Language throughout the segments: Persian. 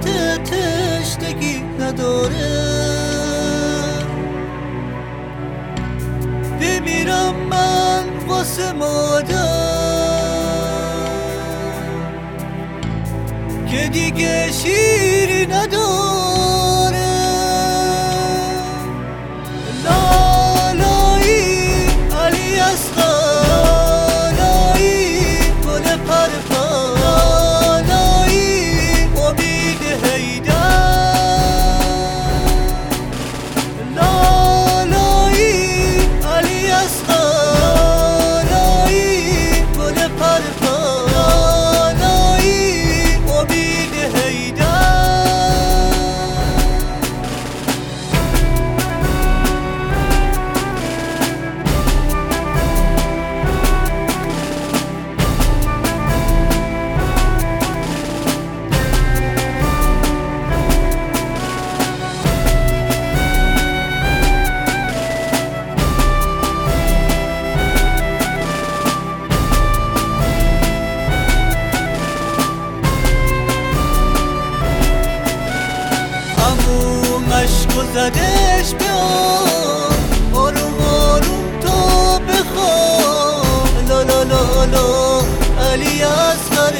حسرت تشنگی نداره. بمیرم من واسه مادر که دیگه شیری نداره. لالایی علی اصغر، لالایی گل پرپر، لالایی امید حیدر، لالایی علی اصغر، لالایی گل پرپر، لالایی امید حیدر. عشقو زدش به آروم آروم تو بخواه. لا لا لا لا علی اصغر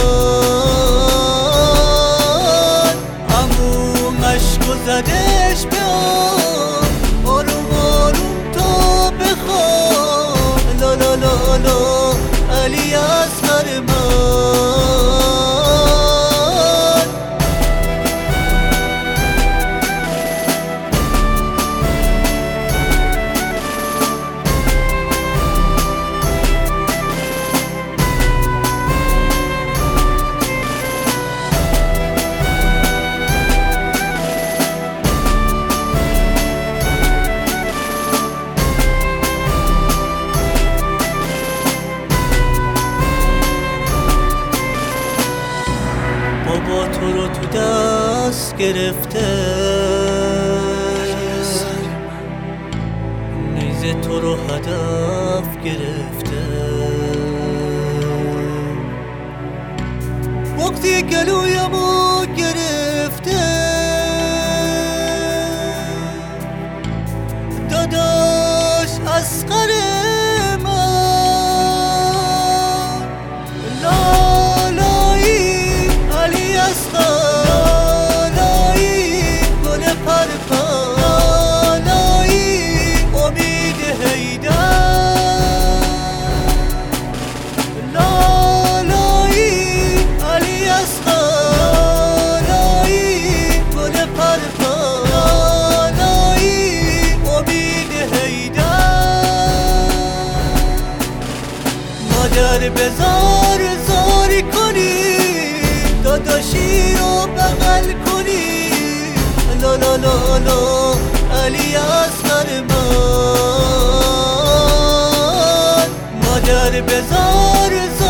من، عموم عشقو زدش به آروم آروم تو بخواه. لا لا لا لا علی اصغر من. بابا تو رو تو دست گرفته، نیزه تو رو هدف گرفته. وقتی گلویمو گرفته داداش اصغر من، لالایی علی اصغر، لالایی گل پرپر، لالایی امید حیدر، لالایی علی اصغر، لالایی گل پرپر، لالایی امید حیدر. مادر بذار زاری کنی، داداشی رو بغل کنی. لا لا لا لا علی اصغر من، مادر بذار